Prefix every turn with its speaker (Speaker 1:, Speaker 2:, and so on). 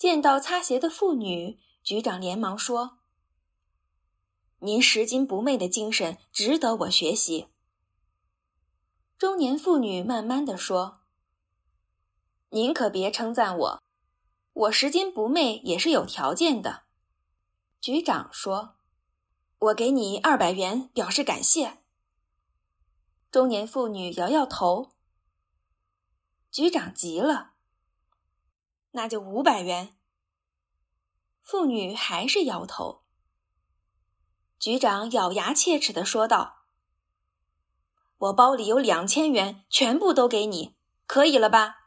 Speaker 1: 见到擦鞋的妇女，局长连忙说：“您拾金不昧的精神值得我学习。”中年妇女慢慢地说：“您可别称赞我，我拾金不昧也是有条件的。”局长说：“我给你200元表示感谢。”中年妇女摇摇头。局长急了：“那就500元。”妇女还是摇头。局长咬牙切齿地说道：“我包里有2000元，全部都给你，可以了吧？”